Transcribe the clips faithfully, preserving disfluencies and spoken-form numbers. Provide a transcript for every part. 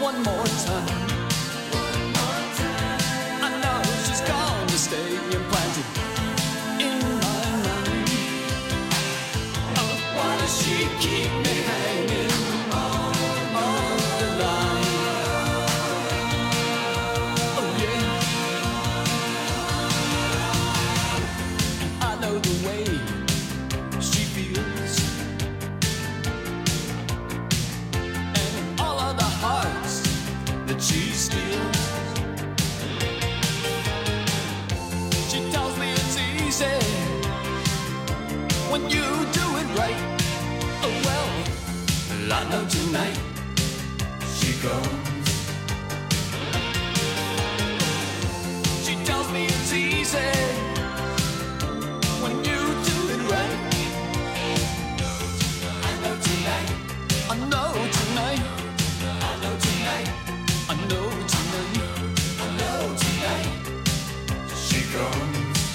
one more time. I know she's gonna stay implanted in my mind. Oh, why does she keep me hanging on the line? Oh yeah, I know the way she feels, and all of the hearts that she steals. She tells me it's easy when you do it right. Oh well, I know tonight she goes. She tells me it's easy when you do it right. I know tonight, I know tonight, I know tonight, I know tonight, I know tonight she goes.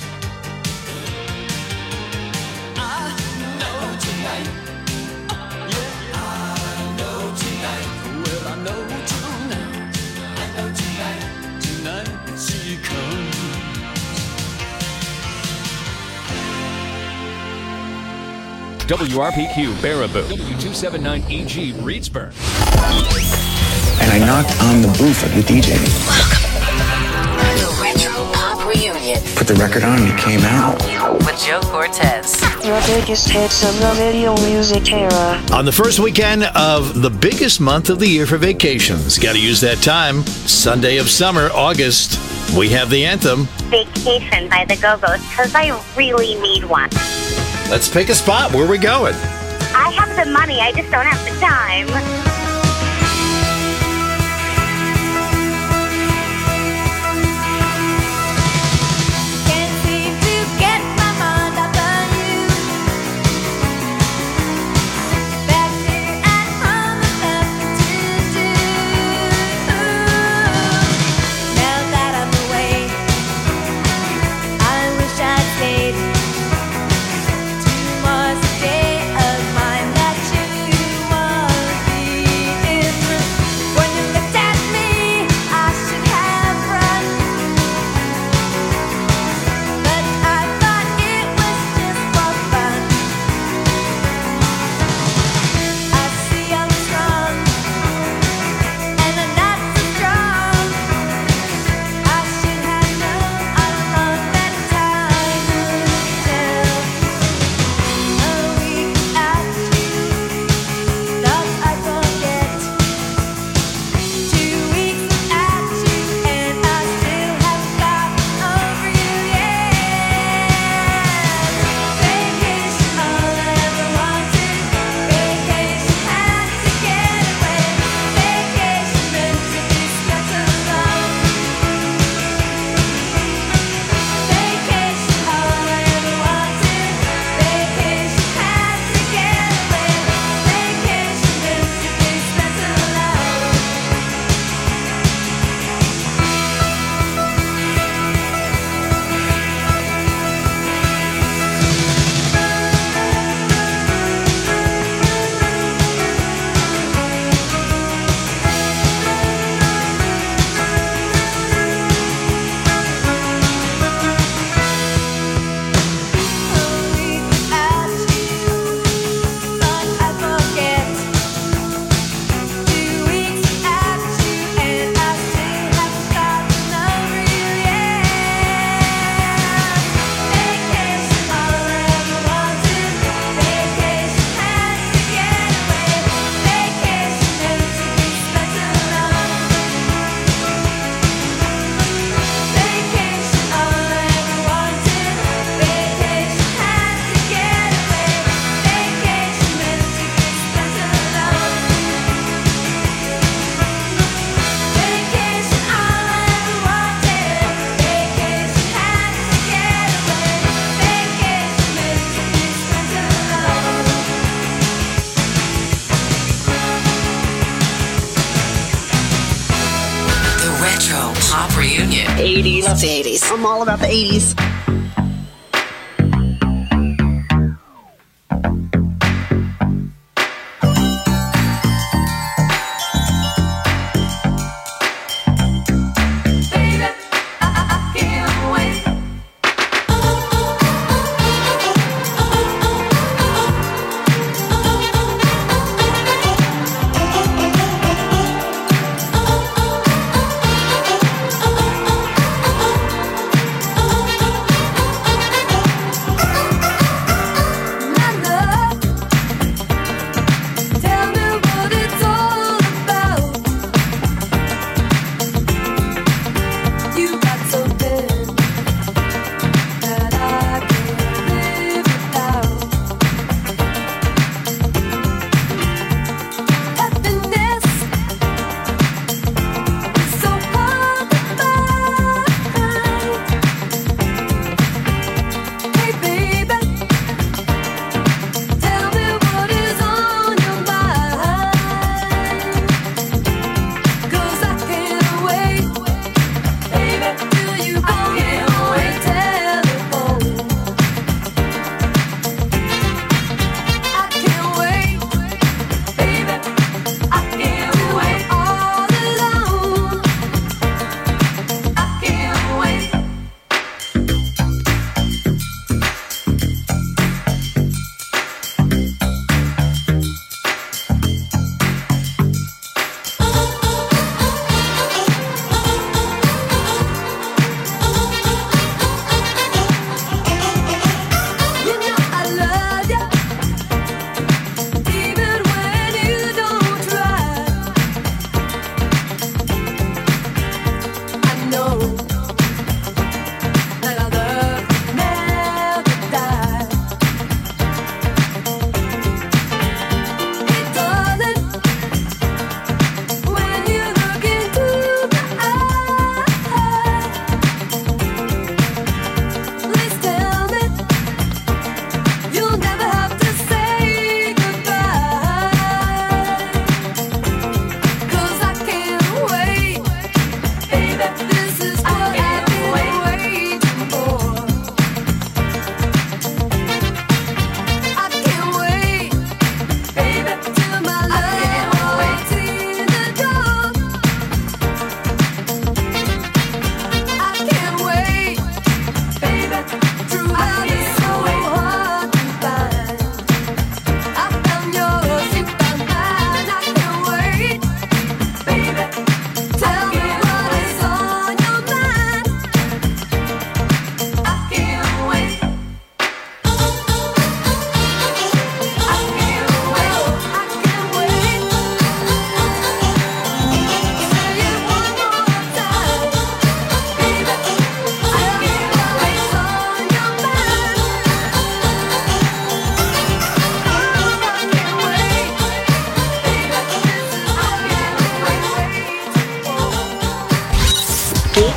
I know tonight, yeah, I know tonight, well I know tonight, I know tonight, tonight she comes. W R P Q Baraboo, W two seventy-nine E G Reedsburg. And I knocked on the booth of the D J. The Retro Pop Reunion Put the record on and it came out. with Joe Cortez. Your biggest hits of the video music era. On the first weekend of the biggest month of the year for vacations. Got to use that time. Sunday of summer, August. We have the anthem. Vacation by the Go-Go's, because I really need one. Let's pick a spot. Where are we going? I have the money, I just don't have the time. Can't seem to get my mind off on you. Back here at home, there's nothing to do. Now that I'm away, I wish I'd stayed. Tomorrow's the day of mine that you won't be in. When you looked at me, I should have run. But I thought it was just for fun. I see I'm strong, and I'm not so strong. I should have known all along that time would tell. A week without you, thought I'd forget. Two weeks without you, and I still haven't gotten over you yet. Vacation, all I ever wanted. Vacation, had to get away. Vacation, meant to be spent alone. Vacation, all I ever wanted. Vacation, had to get away. Vacation, meant to be spent alone. A week without you, thought I'd forget. Two weeks without you, and I still haven't gotten over you yet. Vacation, all I ever wanted. Vacation, had to get away. Vacation, meant to be spent alone. Vacation, all I ever wanted. Vacation, had to get away. Vacation, meant to be spent alone. Vacation, all I ever wanted. Vacation, had to get away. Vacation, meant to be spent alone. The Retro Pop Reunion. eighties. Love the eighties. I'm all about the eighties.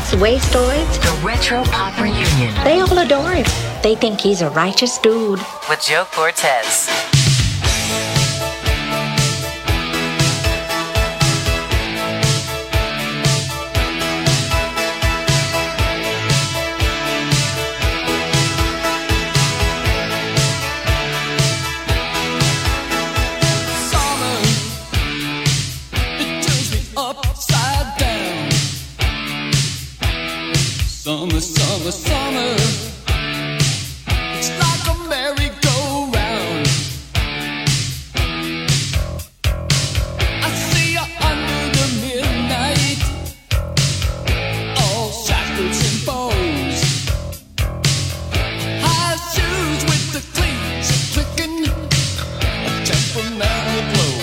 Goths, wastoids. The Retro Pop Reunion They all adore him. They think he's a righteous dude. with Joe Cortez. Summer, it turns me upside down. Summer, summer, summer. It's like a merry-go-round. I see you under the midnight, all shackles and bows. High shoes with the cleats clicking, a temperamental glow.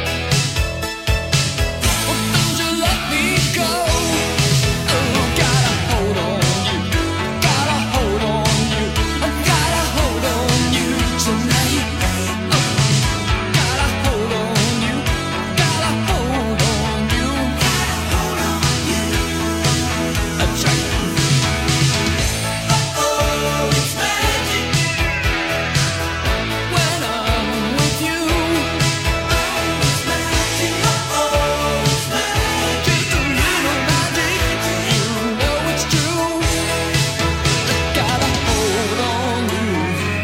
Oh, don't you let me go. Oh, gotta hold on you, gotta hold on you, I gotta hold on you tonight. Oh, gotta hold on you, gotta hold on you, gotta hold on you. That's right. Oh, it's magic when I'm with you. Oh, it's magic. Oh, it's magic. Just a little magic, you know it's true. I gotta hold on you.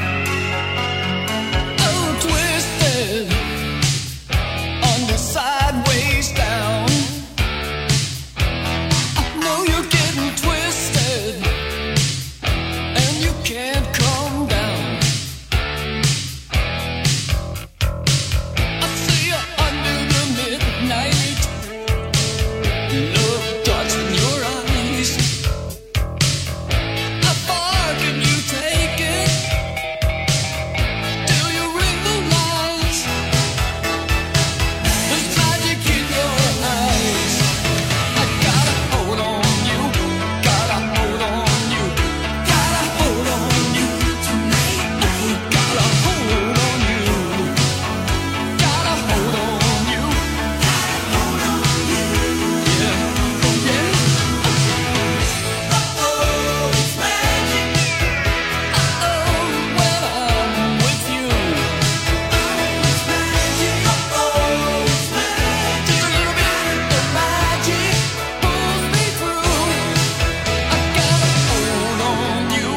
Oh, twisted on your sideways down. I know you're getting twisted, and you can't come down. I see you under the midnight, love darts in your eyes. How far can you take it? Do you realize there's magic in your eyes? I gotta hold on you, gotta hold on you, gotta hold on you tonight. Oh, gotta hold on you, gotta hold on you, gotta hold on you. Yeah, oh yeah. Oh, it's magic. Oh, when I'm with you. Oh, it's magic. Oh, it's magic. Just a little bit of magic pulls me through. I gotta hold on you.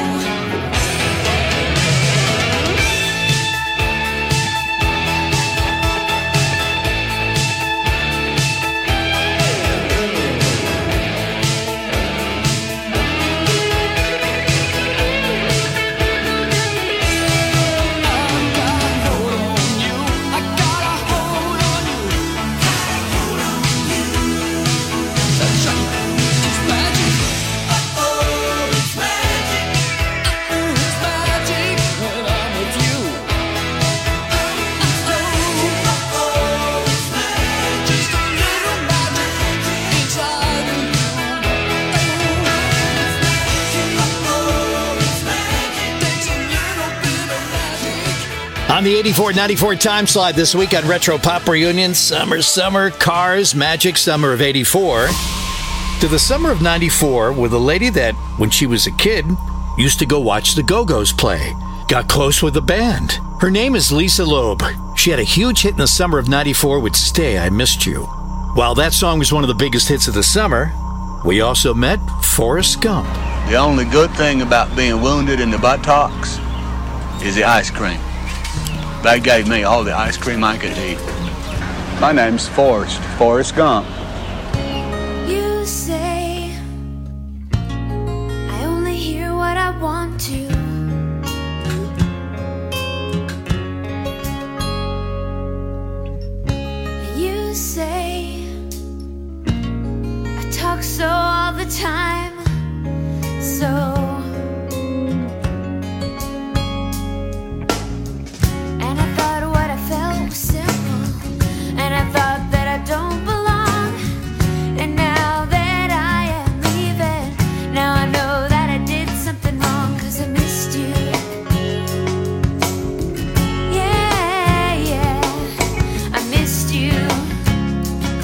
On the eighty-four ninety-four time slot this week on Retro Pop Reunion, Summer, Summer, Cars, Magic Summer of eighty-four. To the summer of ninety-four with a lady that, when she was a kid, used to go watch the Go-Go's play. Got close with the band. Her name is Lisa Loeb. She had a huge hit in the summer of ninety-four with Stay, I Missed You. While that song was one of the biggest hits of the summer, we also met Forrest Gump. The only good thing about being wounded in the buttocks is the ice cream. They gave me all the ice cream I could eat. My name's Forrest, Forrest Gump. You say I only hear what I want to. You say I talk so all the time, so. And I thought what I felt was simple, and I thought that I don't belong. And now that I am leaving, now I know that I did something wrong, 'cause I missed you. Yeah, yeah, I missed you.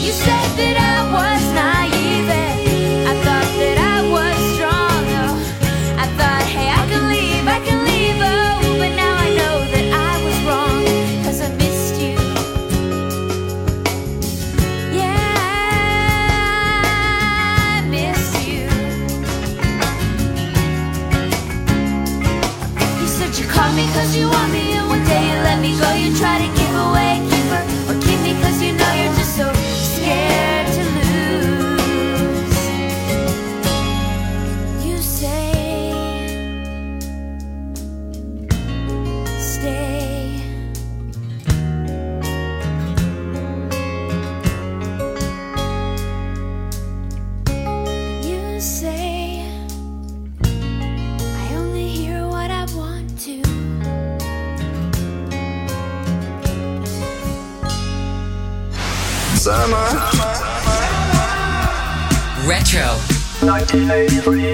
You said that I was naive. I thought that I was strong. Oh, I thought, hey, I can leave, I can leave. Oh, but now I know that I was wrong. 'Cause I missed you. Yeah, I missed you. You said you called me 'cause you want me, and one day you let me go. You try to give away a keeper, or keep me 'cause you know you're just so scared to lose. You say, stay. You say, I only hear what I want to. Summer. Retro. nineteen eighty-three.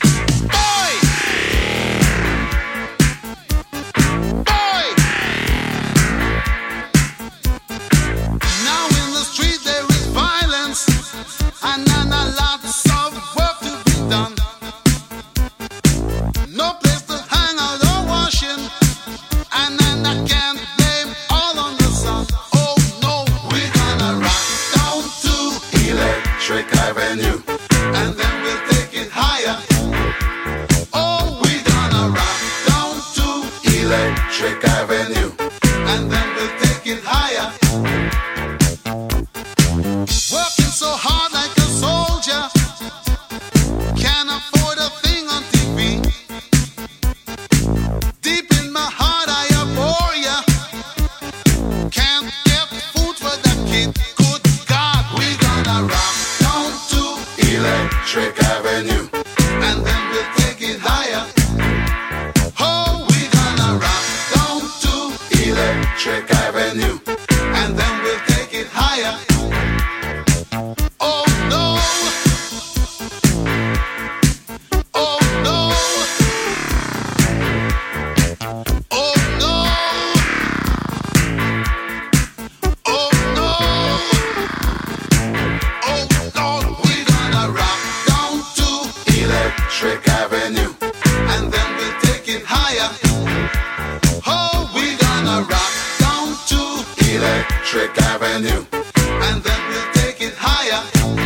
Now in the street there is violence, and then a lots of work to be done. No place to hang out or washing, and then I can't blame all on the sun. Oh no, we're gonna rock down to Electric Avenue, and then we'll take it higher. Oh, we're gonna rock down to Electric Avenue, and then we'll take it higher. Working so hard like a soldier, can't afford a thing on T V. Deep in my heart I abhor ya. Can't get food for the kid. Good God, we gonna rock down to Electric Avenue, and then we'll take it higher. Oh, we gonna rock down to Electric Avenue, and then we'll take it higher. Oh no. Oh no. Oh no. Oh no. Oh no. We're gonna rock down to Electric Avenue, and then we'll take it higher. Oh, we're gonna rock down to Electric Avenue, and then we'll take it higher.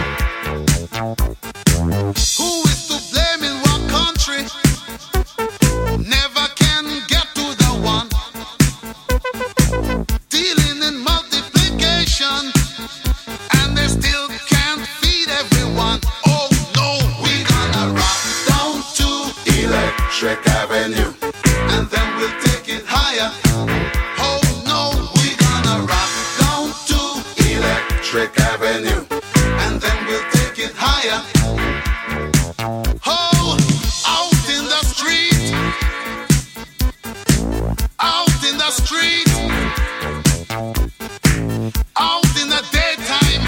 Who is to blame in what country? Never can get to the one. Dealing in multiplication, and they still can't feed everyone. Oh no, we're gonna rock down to Electric Avenue, and then we'll take it higher. Oh no, we're gonna rock down to Electric Avenue, and then we'll take it higher. Oh, out in the street, out in the street, out in the daytime,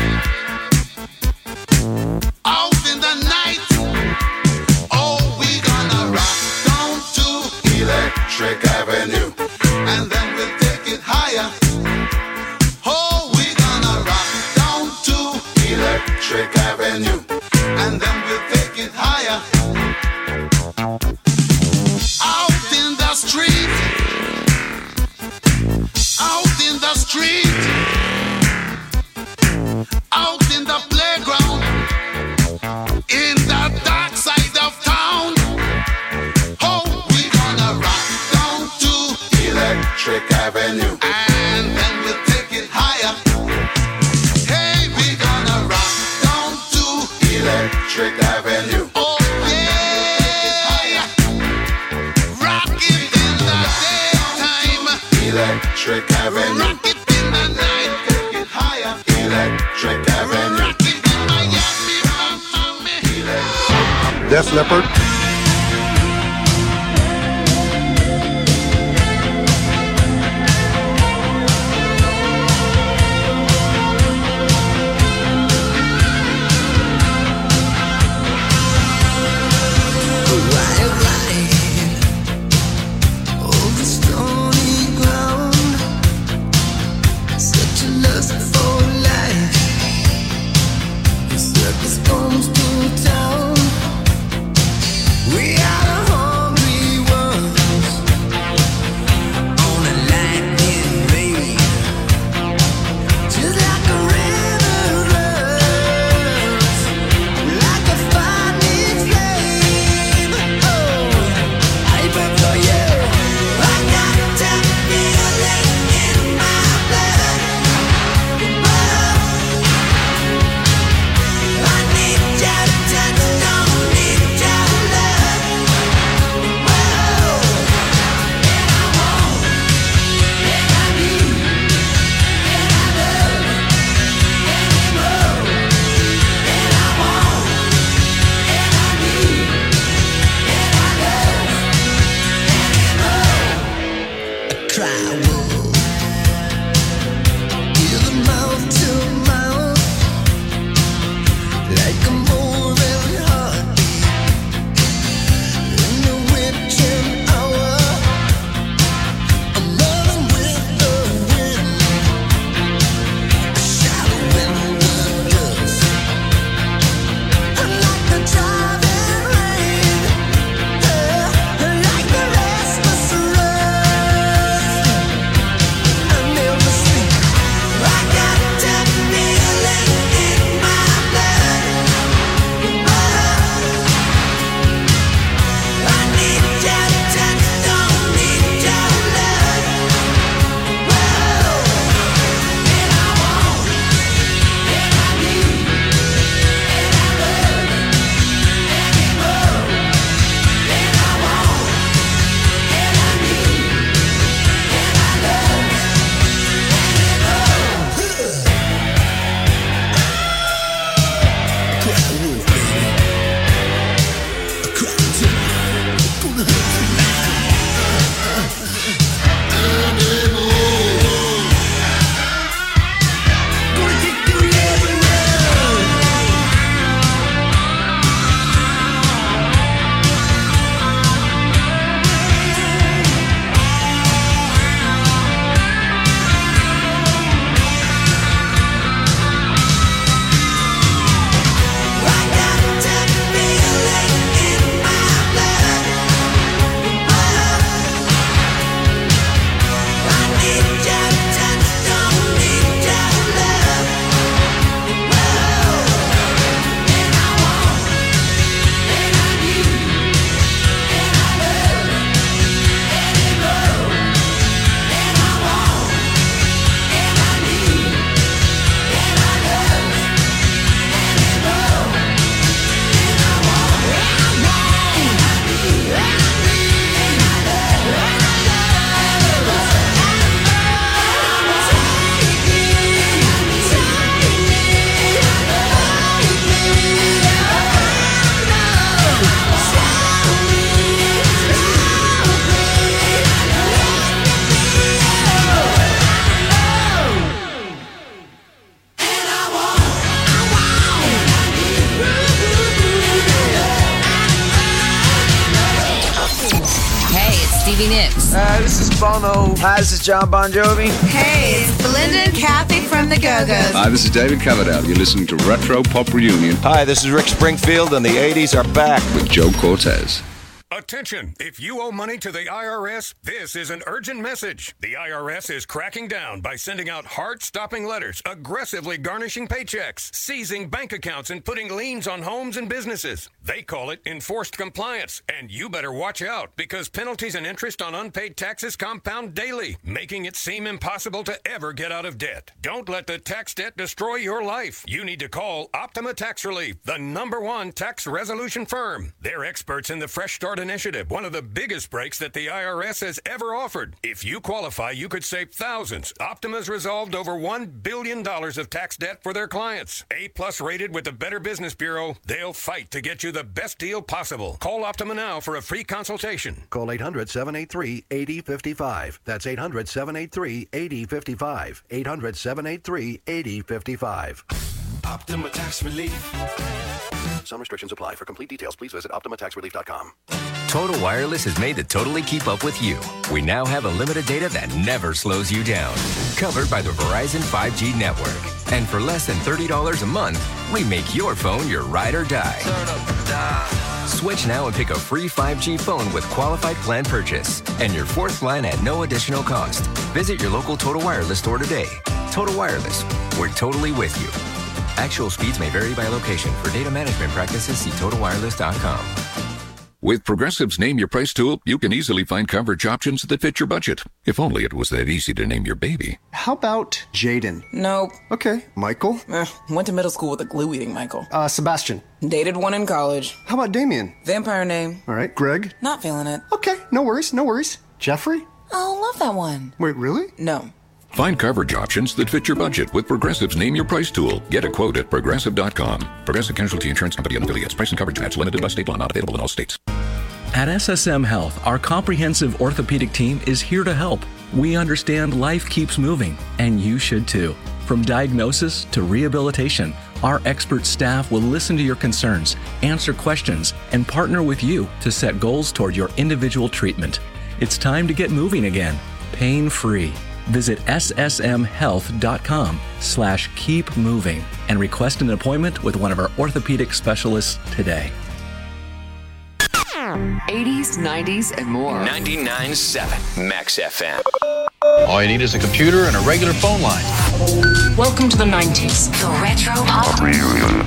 out in the night. Oh, we gonna rock down to Electric Avenue, and then we'll take it higher. Oh, we gonna rock down to Electric Avenue, and then we'll take it higher. Out in the street, out in the street, out in the playground, in the dark side of town. Oh, we gonna rock down to Electric Avenue, and then we'll take it higher. Hey, we gonna rock down to Electric Avenue. Oh yeah, rock it in the daytime, Electric Avenue. Rock it in the night, take it higher, Electric Avenue. Rock it in Miami, Miami. Def Leppard. Such a lust for life. mix. Uh, this is Bono. Hi, this is John Bon Jovi. Hey, it's Belinda and Kathy from the Go-Go's. Hi, this is David Coverdale. You're listening to Retro Pop Reunion. Hi, this is Rick Springfield, and the eighties are back. With Joe Cortez. Attention! If you owe money to the I R S, this is an urgent message. The I R S is cracking down by sending out heart-stopping letters, aggressively garnishing paychecks, seizing bank accounts, and putting liens on homes and businesses. They call it enforced compliance, and you better watch out because penalties and interest on unpaid taxes compound daily, making it seem impossible to ever get out of debt. Don't let the tax debt destroy your life. You need to call Optima Tax Relief, the number one tax resolution firm. They're experts in the Fresh Start Initiative, one of the biggest breaks that the I R S has ever offered. If you qualify, you could save thousands. Optima's resolved over one billion dollars of tax debt for their clients. A-plus rated with the Better Business Bureau, they'll fight to get you the best deal possible. Call Optima now for a free consultation. Call eight hundred, seven eight three, eight zero five five. That's eight hundred, seven eight three, eight zero five five. eight hundred, seven eight three, eight zero five five. Optima Tax Relief. Some restrictions apply. For complete details, please visit optima tax relief dot com. Total Wireless is made to totally keep up with you. We now have unlimited data that never slows you down. Covered by the Verizon five G network. And for less than thirty dollars a month, we make your phone your ride or die. Switch now and pick a free five G phone with qualified plan purchase. And your fourth line at no additional cost. Visit your local Total Wireless store today. Total Wireless, we're totally with you. Actual speeds may vary by location. For data management practices, see total wireless dot com. With Progressive's Name Your Price tool, you can easily find coverage options that fit your budget. If only it was that easy to name your baby. How about Jaden? Nope. Okay. Michael? Eh, went to middle school with a glue-eating Michael. Uh, Sebastian? Dated one in college. How about Damien? Vampire name. All right. Greg? Not feeling it. Okay. No worries. No worries. Jeffrey? Oh, love that one. Wait, really? No. Find coverage options that fit your budget with Progressive's Name Your Price tool. Get a quote at progressive dot com. Progressive Casualty Insurance Company and affiliates. Price and coverage match limited by state law. Not available in all states. At S S M Health, our comprehensive orthopedic team is here to help. We understand life keeps moving, and you should too. From diagnosis to rehabilitation, our expert staff will listen to your concerns, answer questions, and partner with you to set goals toward your individual treatment. It's time to get moving again, pain-free. Visit S S M health dot com slash keep moving and request an appointment with one of our orthopedic specialists today. eighties, nineties, and more. ninety-nine point seven Max F M. All you need is a computer and a regular phone line. Welcome to the nineties. The Retro Pop Reunion.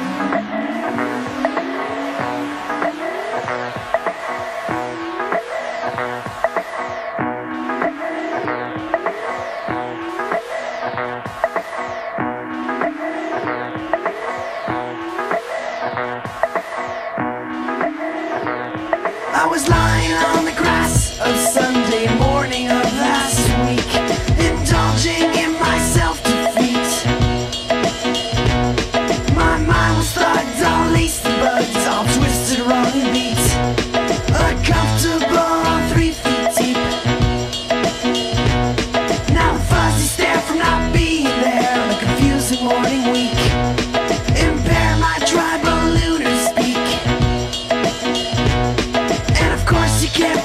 I was lying on the grass of Sunday morning of last week, indulging in my self-defeat. My mind was thugged, all laced and bugged, all twisted, wrong and beat. Uncomfortable on three feet deep. Now the fuzzy stare from not being there on a confusing morning week. Impair my tribal lunar speak. And of course you can't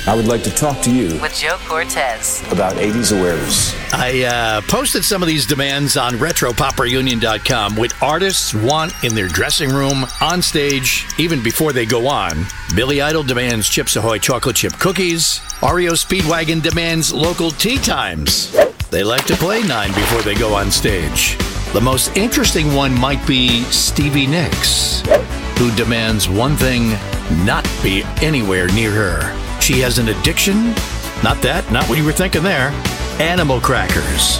I would like to talk to you with Joe Cortez about eighties awareness. I uh, posted some of these demands on retro pop reunion dot com, what artists want in their dressing room, on stage, even before they go on. Billy Idol demands Chips Ahoy chocolate chip cookies. R E O Speedwagon demands local tea times. They like to play nine before they go on stage. The most interesting one might be Stevie Nicks, who demands one thing, not be anywhere near her. She has an addiction. Not that, not what you were thinking there. Animal crackers.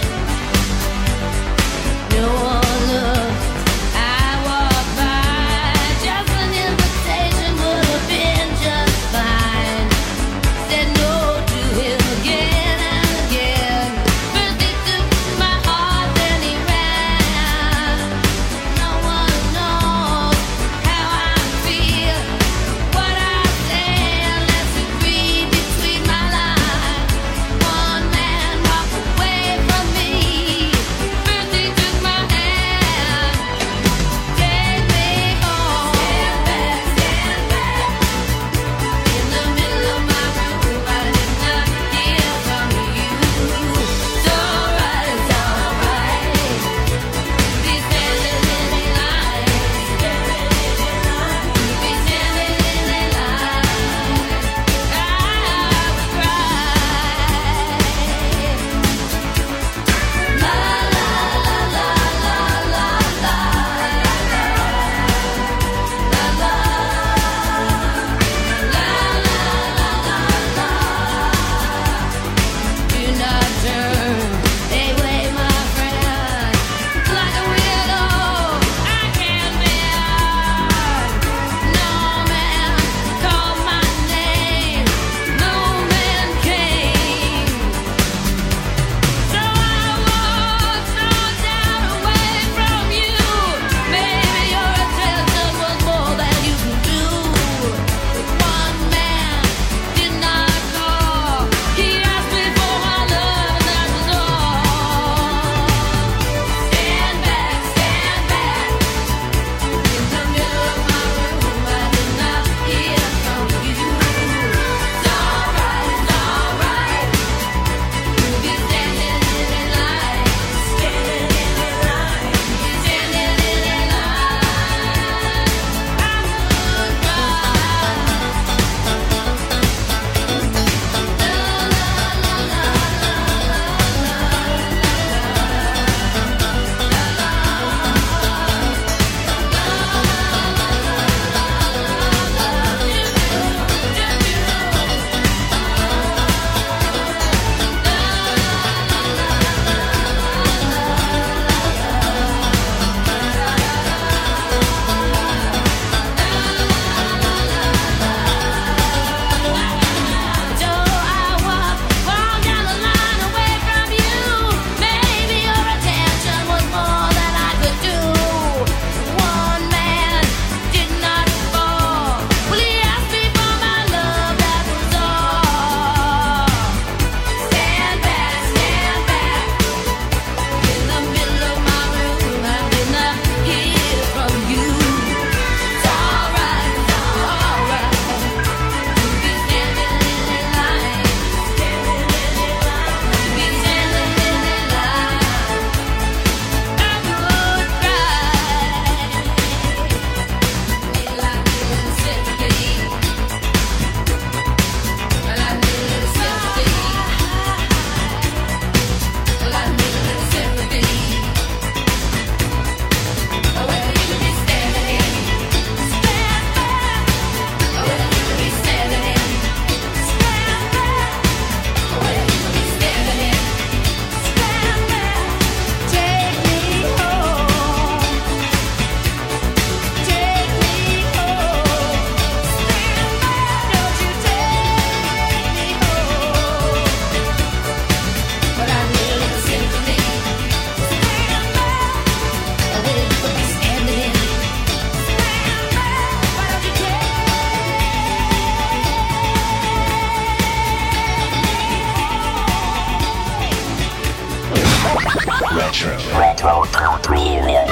Retro. Retro Pop Reunion.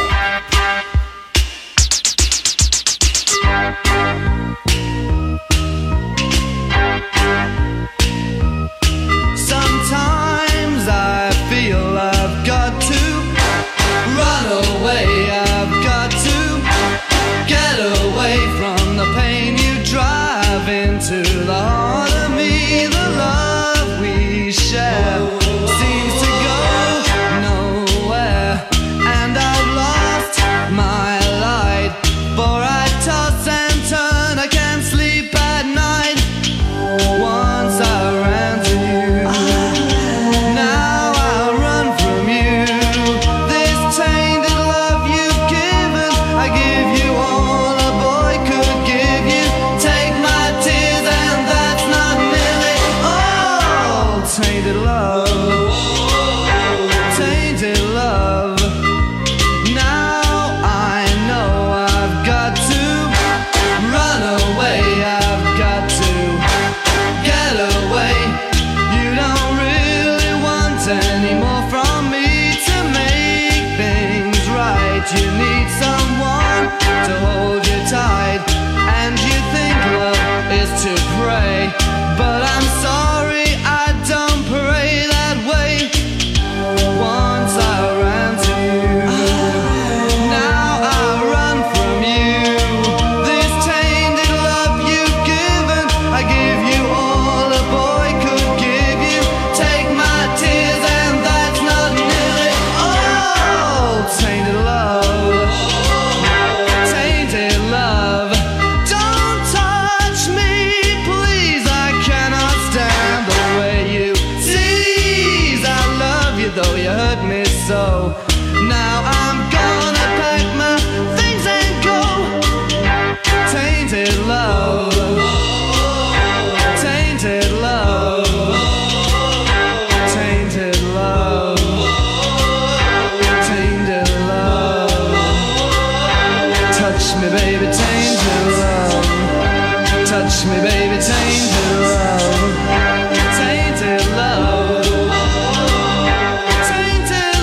from me to make things right. You need someone to hold you tight, and you think love is to pray, but I'm sorry, I don't pray that way. Once I ran to you, now I run from you. This tainted love you've given, I give you all a boy could give you. Take my tears and that's not nearly all. Tainted love, tainted love. Don't touch me, please, I cannot stand the way you tease. I love you though you hurt me so. Now I'm gonna pack my things and go. Tainted love, tainted love, tainted love, tainted love. Touch me, baby, tainted love. Touch me, baby, tainted love. Tainted love. Tainted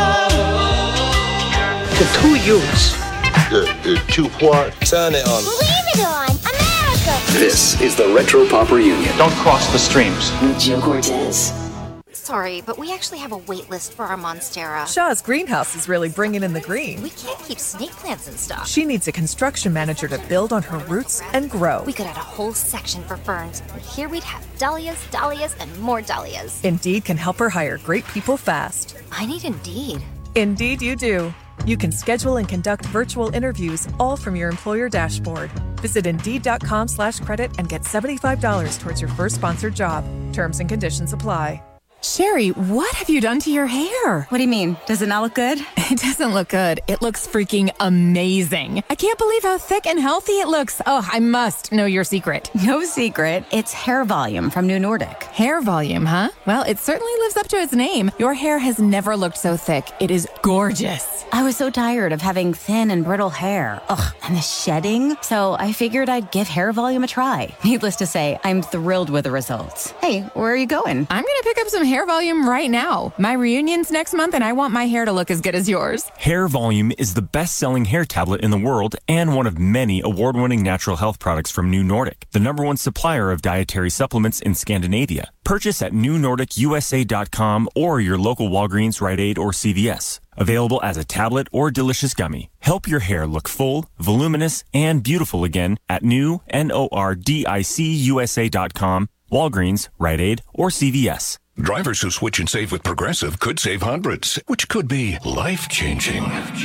love. The two youths. The, the two what? Turn it on. Leave it on. America. This is the Retro Pop Reunion. Don't cross the streams. With Joe Cortez. Sorry, but we actually have a wait list for our Monstera. Shaw's greenhouse is really bringing in the green. We can't keep snake plants in stock. She needs a construction manager to build on her roots and grow. We could add a whole section for ferns, and here we'd have dahlias, dahlias, and more dahlias. Indeed can help her hire great people fast. I need Indeed. Indeed you do. You can schedule and conduct virtual interviews all from your employer dashboard. Visit Indeed.com slash credit and get seventy-five dollars towards your first sponsored job. Terms and conditions apply. Sherry, what have you done to your hair? What do you mean? Does it not look good? It doesn't look good. It looks freaking amazing. I can't believe how thick and healthy it looks. Oh, I must know your secret. No secret. It's hair volume from New Nordic. Hair volume, huh? Well, it certainly lives up to its name. Your hair has never looked so thick. It is gorgeous. I was so tired of having thin and brittle hair. Ugh, and the shedding. So I figured I'd give hair volume a try. Needless to say, I'm thrilled with the results. Hey, where are you going? I'm going to pick up some hair volume right now. My reunion's next month and I want my hair to look as good as yours. Hair Volume is the best-selling hair tablet in the world and one of many award-winning natural health products from New Nordic, the number one supplier of dietary supplements in Scandinavia. Purchase at new nordic u s a dot com or your local Walgreens, Rite Aid, or C V S. Available as a tablet or delicious gummy. Help your hair look full, voluminous, and beautiful again at new nordic u s a dot com, Walgreens, Rite Aid, or C V S. Drivers who switch and save with Progressive could save hundreds, which could be life-changing.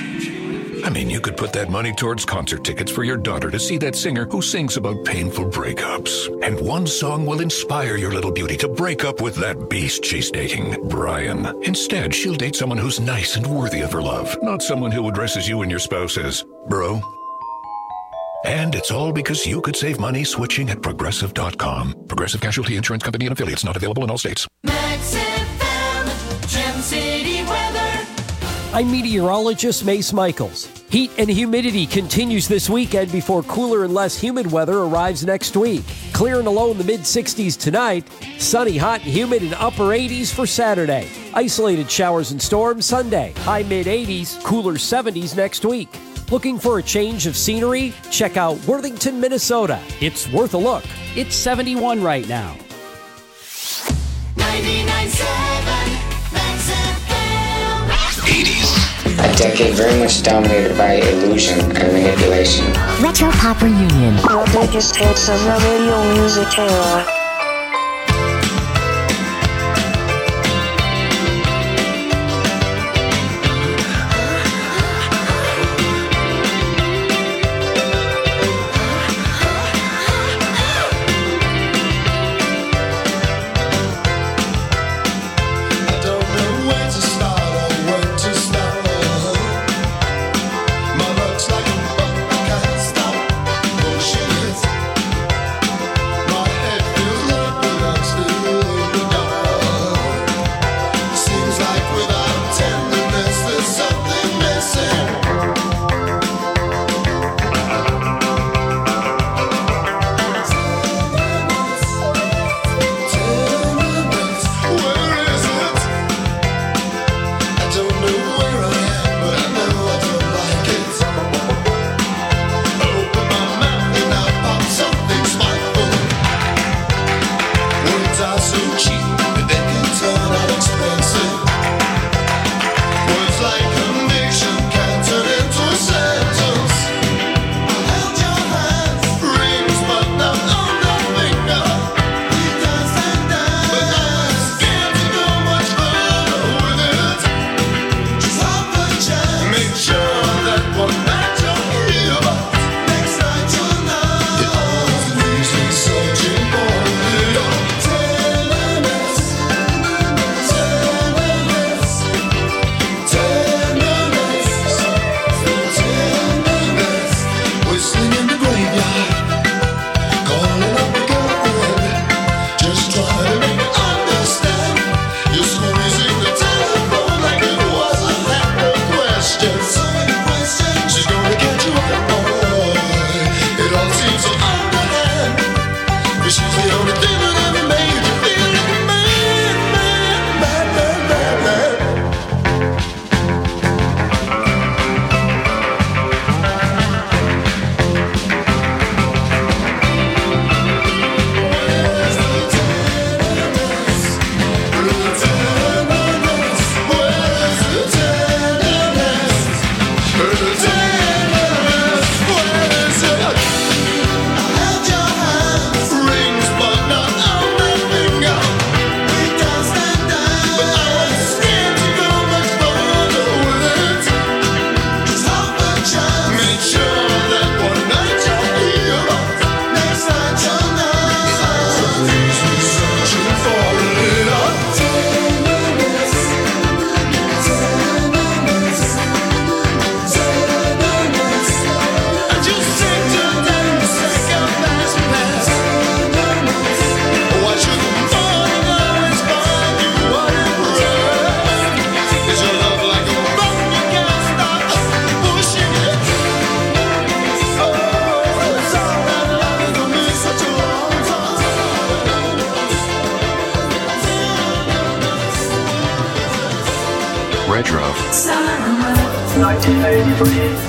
I mean, you could put that money towards concert tickets for your daughter to see that singer who sings about painful breakups. And one song will inspire your little beauty to break up with that beast she's dating, Brian. Instead, she'll date someone who's nice and worthy of her love, not someone who addresses you and your spouse as bro. And it's all because you could save money switching at Progressive dot com. Progressive Casualty Insurance Company and affiliates, not available in all states. Max F M, Gem City weather. I'm meteorologist Mace Michaels. Heat and humidity continues this weekend before cooler and less humid weather arrives next week. Clear and low in the mid sixties tonight. Sunny, hot, and humid in upper eighties for Saturday. Isolated showers and storms Sunday. High mid eighties, cooler seventies next week. Looking for a change of scenery? Check out Worthington, Minnesota. It's worth a look. It's seventy-one right now. ninety-nine point seven Max F M. eighties. A decade very much dominated by illusion and manipulation. Retro Pop Reunion. The biggest hits of the radio music era. My head feels Retro. nineteen eighty-three.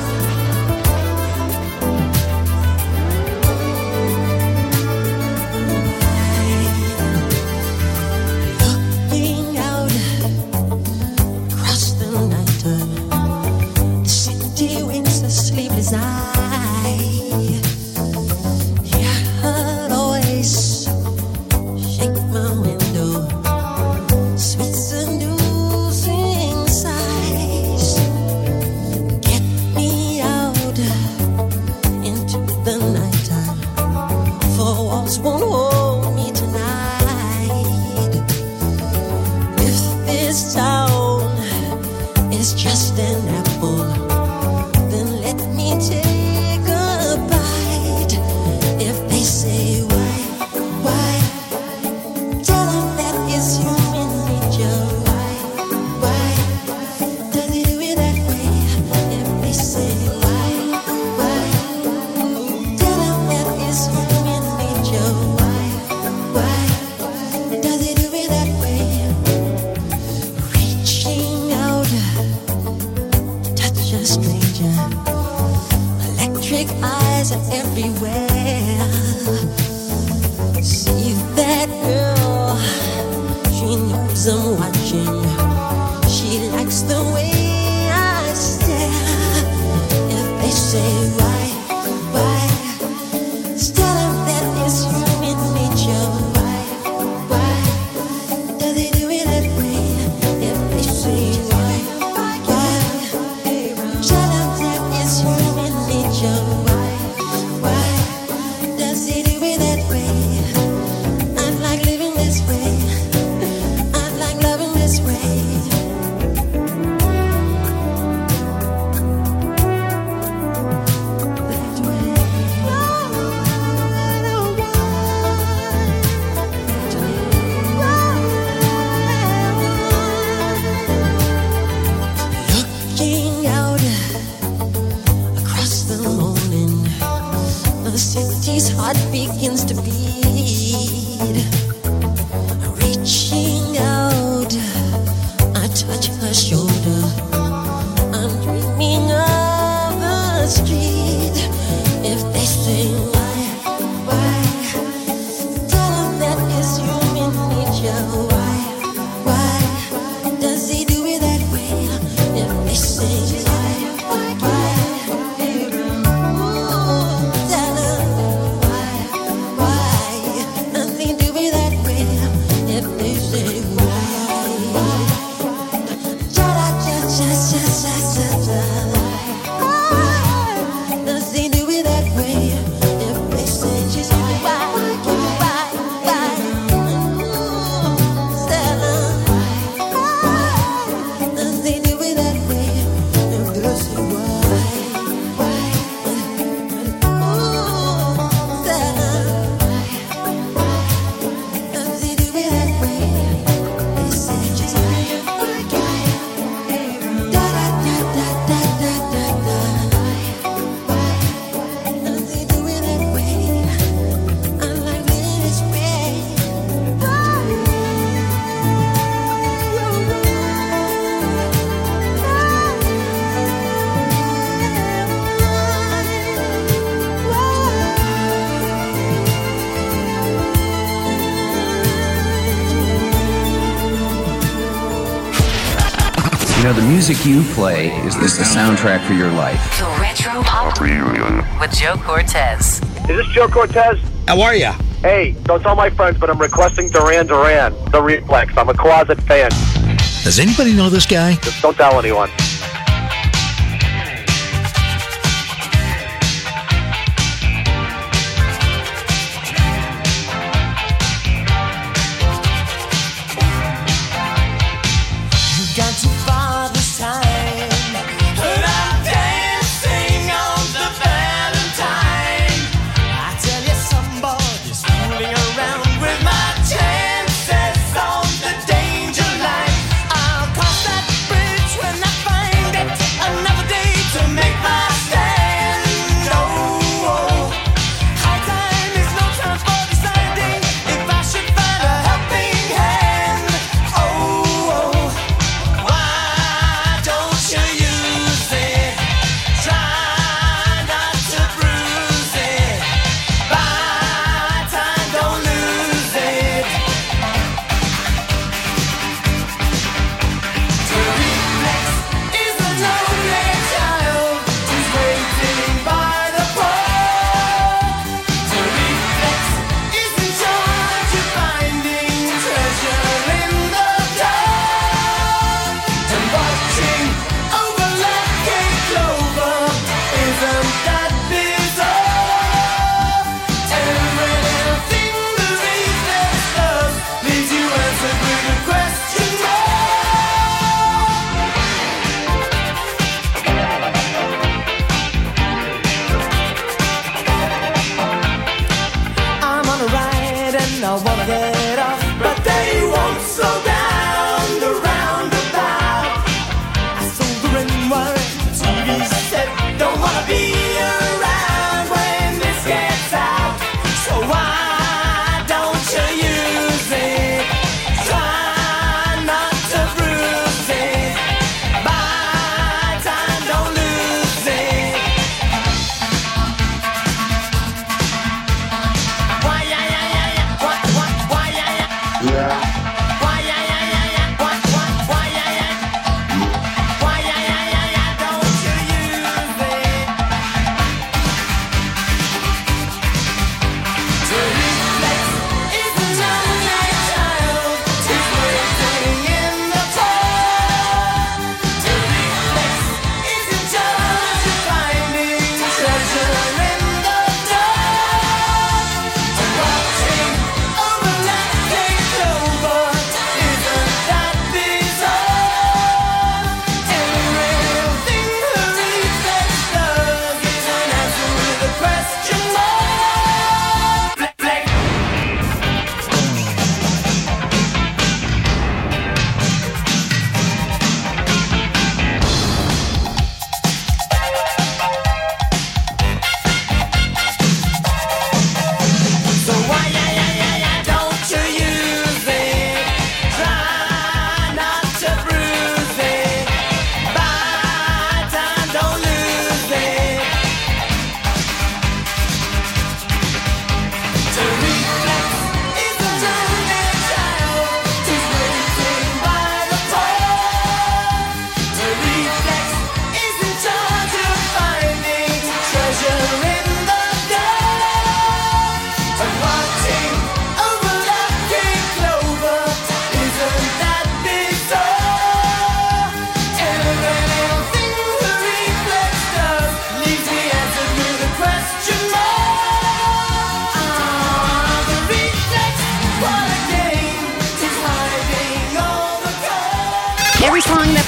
Looking out across the night, the city winks a sleepless eye. Yeah, I'd always shake my window, sweet seducing sighs. Get me out into the nighttime, for walls won't hold me tonight. If this town is just an apple, then let me take a bite. If they say why, why, tell them that it's human nature. Why, why, does it do it that way? If they say why, why, tell them that it's human nature. Why, why, does it do it that way? Reaching out, touch a stranger. Electric eyes are everywhere. See that girl, she knows I'm watching. She likes the way I stare. If they say why, why, tell them that it's human nature. Why, why, does it do it that way? If they say why, why, tell them that it's human nature. Why, why, does it do it that way? I like living this way. I like loving this way. Looking out across the morning, the city's heart begins to beat. Reaching out, I touch her shoulder. I'm dreaming of the street. If they say why, why, tell them that it's human nature. Why, why, does he do it that way? If they say why, why, ooh, tell them why, why, does he do it that way? If they say why, cha cha cha cha cha cha cha, why, does he do it that way? If they say why, why, why, ooh, tell them why, does he do it that way? If they say why, why, ooh, tell them does he do it that way? They say just why, da da da da da da da da. Does he do it that way? I like living this way. You know, the music you play is the soundtrack for your life. The Retro Pop Reunion with Joe Cortez. Is this Joe Cortez? How are ya? Hey, don't tell my friends, but I'm requesting Duran Duran, The Reflex. I'm a closet fan. Does anybody know this guy? Just don't tell anyone. You got too far this time, but I'm dancing on the Valentine. I tell you, somebody's fooling around with my chances on the danger line. I'll cross that bridge when I find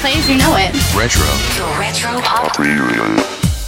plays, you know it. Retro. The Retro Pop Reunion.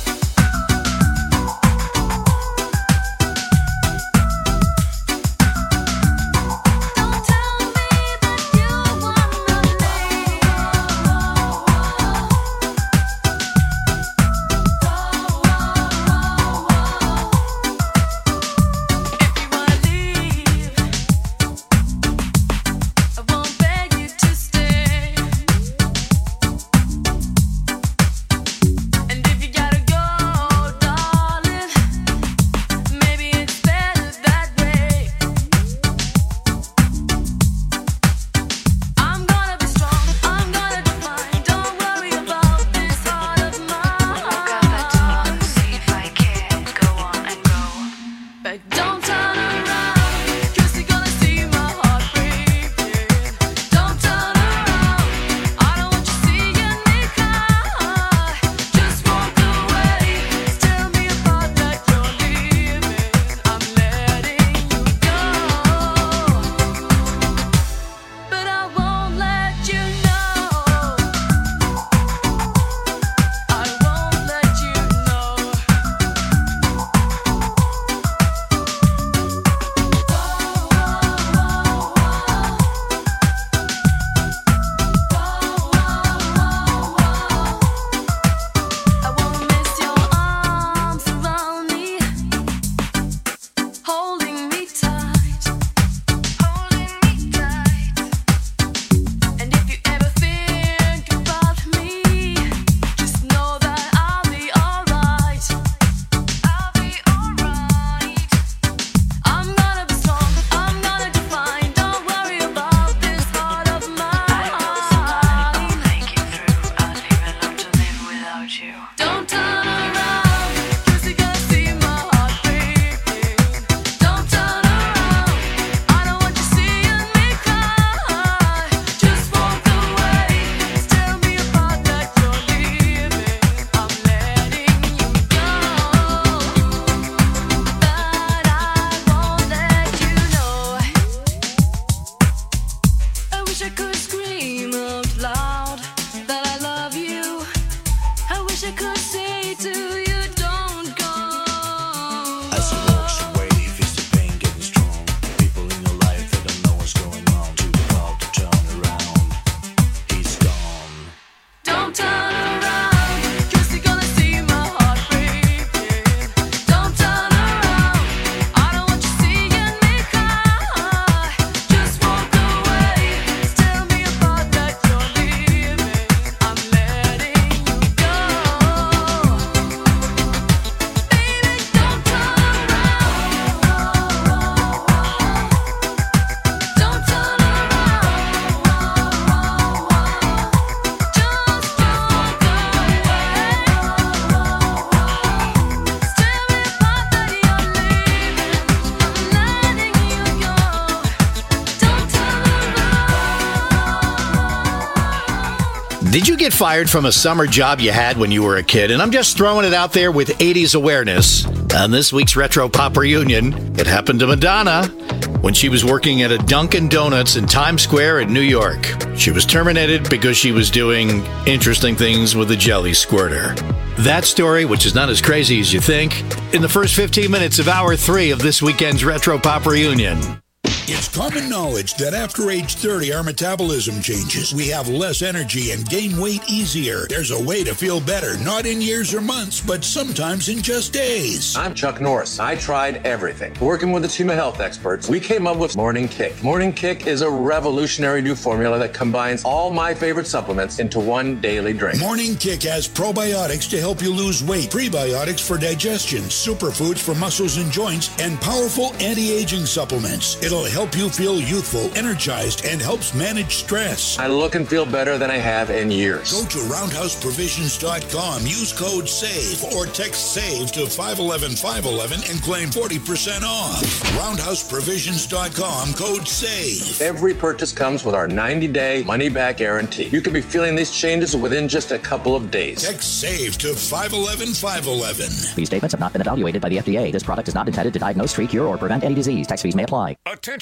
Did you get fired from a summer job you had when you were a kid? And I'm just throwing it out there with eighties awareness. On this week's Retro Pop Reunion, it happened to Madonna when she was working at a Dunkin' Donuts in Times Square in New York. She was terminated because she was doing interesting things with a jelly squirter. That story, which is not as crazy as you think, in the first fifteen minutes of hour three of this weekend's Retro Pop Reunion. It's common knowledge that after age thirty, our metabolism changes. We have less energy and gain weight easier. There's a way to feel better, not in years or months, but sometimes in just days. I'm Chuck Norris. I tried everything. Working with a team of health experts, we came up with Morning Kick. Morning Kick is a revolutionary new formula that combines all my favorite supplements into one daily drink. Morning Kick has probiotics to help you lose weight, prebiotics for digestion, superfoods for muscles and joints, and powerful anti-aging supplements. It'll help help you feel youthful, energized, and helps manage stress. I look and feel better than I have in years. Go to roundhouse provisions dot com, use code SAVE, or text SAVE to five one one five one one and claim forty percent off. roundhouse provisions dot com, code SAVE. Every purchase comes with our ninety-day money-back guarantee. You could be feeling these changes within just a couple of days. Text SAVE to five one one five one one. These statements have not been evaluated by the F D A. This product is not intended to diagnose, treat, cure, or prevent any disease. Tax fees may apply. Attention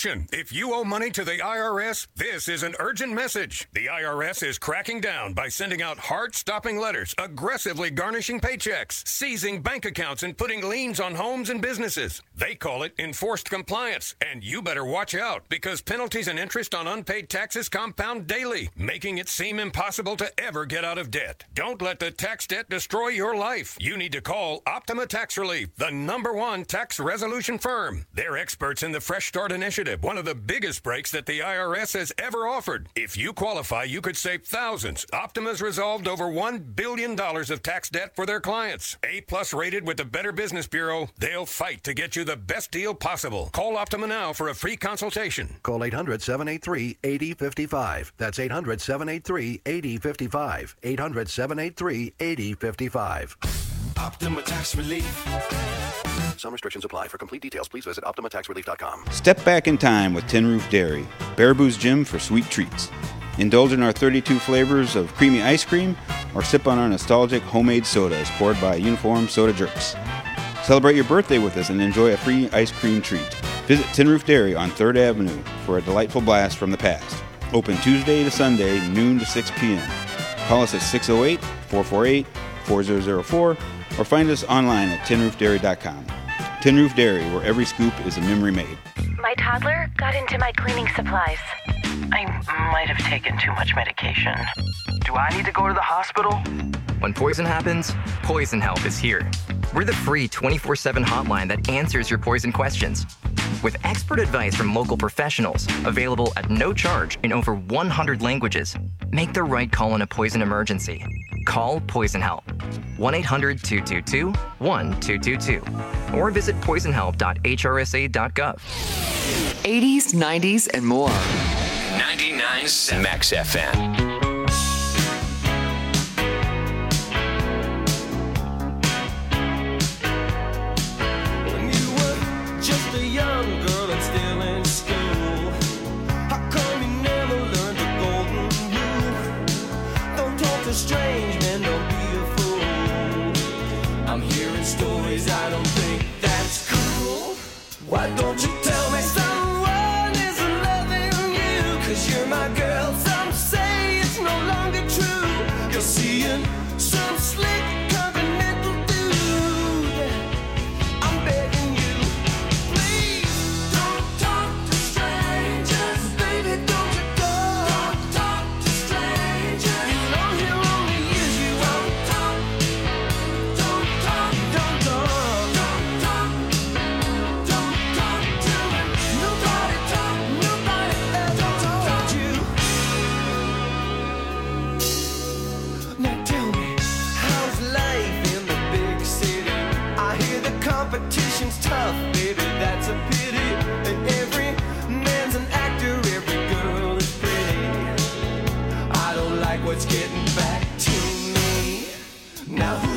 Attention! If you owe money to the I R S, this is an urgent message. The I R S is cracking down by sending out heart-stopping letters, aggressively garnishing paychecks, seizing bank accounts, and putting liens on homes and businesses. They call it enforced compliance, and you better watch out because penalties and interest on unpaid taxes compound daily, making it seem impossible to ever get out of debt. Don't let the tax debt destroy your life. You need to call Optima Tax Relief, the number one tax resolution firm. They're experts in the Fresh Start Initiative, one of the biggest breaks that the I R S has ever offered. If you qualify, you could save thousands. Optima's resolved over one billion dollars of tax debt for their clients. A-plus rated with the Better Business Bureau, they'll fight to get you the best deal possible. Call Optima now for a free consultation. Call eight hundred, seven eight three, eight zero five five. That's eight hundred, seven eight three, eight zero five five. eight hundred, seven eight three, eight zero five five. Optima Tax Relief. Some restrictions apply. For complete details, please visit optima tax relief dot com. Step back in time with Tin Roof Dairy, Baraboo's Gym for sweet treats. Indulge in our thirty-two flavors of creamy ice cream or sip on our nostalgic homemade sodas poured by uniformed soda jerks. Celebrate your birthday with us and enjoy a free ice cream treat. Visit Tin Roof Dairy on third Avenue for a delightful blast from the past. Open Tuesday to Sunday, noon to six p.m. Call us at six oh eight, four four eight, four zero zero four or find us online at tin roof dairy dot com. Tin Roof Dairy, where every scoop is a memory made. My toddler got into my cleaning supplies. I might have taken too much medication. Do I need to go to the hospital? When poison happens, Poison Help is here. We're the free twenty-four seven hotline that answers your poison questions. With expert advice from local professionals, available at no charge in over one hundred languages, make the right call in a poison emergency. Call Poison Help. one eight hundred, two two two, one two two two. Or visit poison help dot h r s a dot gov. eighties, nineties, and more. ninety-nine point seven Max F M. Strange men, don't be a fool. I'm hearing stories, I don't think that's cool. Why don't you tell me someone isn't loving you? Cause you're my girl, some say it's no longer true. You're seeing some slick continental dude. I'm begging you, please don't talk to strangers. Baby, don't you go. Don't talk to strangers. You know he'll competition's tough, baby, that's a pity. And every man's an actor, every girl is pretty. I don't like what's getting back to me. Now who